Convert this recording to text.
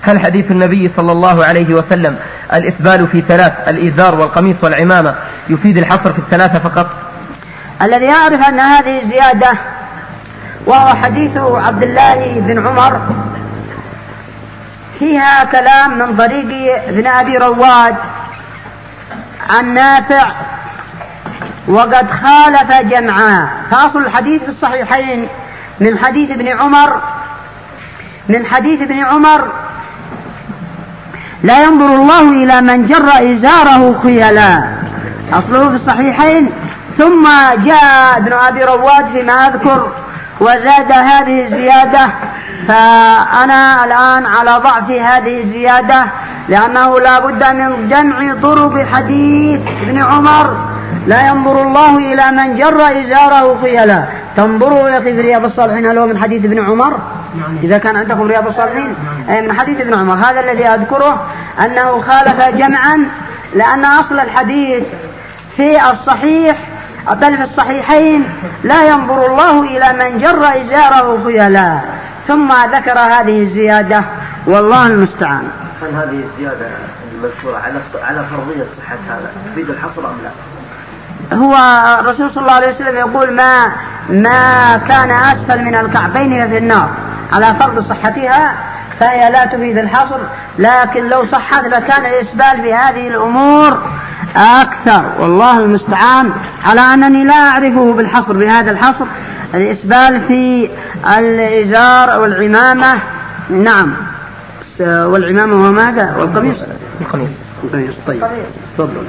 هل حديث النبي صلى الله عليه وسلم الإسبال في ثلاث، الإزار والقميص والعمامة، يفيد الحصر في الثلاثة فقط؟ الذي يعرف أن هذه الزيادة وهو حديث عبد الله بن عمر فيها كلام من طريق ابن أبي رواد عن نافع وقد خالف جمعا. فأصل الحديث في الصحيحين من حديث ابن عمر لا ينظر الله إلى من جر إزاره خيلا، أصله في الصحيحين. ثم جاء ابن أبي رواد فيما أذكر وزاد هذه الزيادة، فأنا الآن على ضعف هذه الزيادة لأنه لا بد من جمع طرق حديث ابن عمر لا ينظر الله إلى من جر إزاره خيلا. تنظروا يا أخي في رياض الصالحين هل هو من حديث ابن عمر؟ إذا كان عندكم رياض الصالحين من حديث ابن عمر. هذا الذي أذكره أنه خالف جمعا، لأن أصل الحديث في الصحيح بل في الصحيحين لا ينظر الله إلى من جر إزاره خيلا، ثم ذكر هذه الزيادة والله المستعان. هل هذه الزيادة المذكورة على فرضية صحة هذا تفيد الحصر أم لا؟ هو الرسول صلى الله عليه وسلم يقول ما كان أسفل من الكعبين في النار، على فرض صحتها فهي لا تفيد الحصر، لكن لو صحت فكان الإسبال في هذه الأمور أكثر والله المستعان، على أنني لا أعرفه بالحصر بهذا الحصر، الإسبال في الإزار والعمامة. نعم، والعمامة وماذا؟ والقميص. القميص. طيب.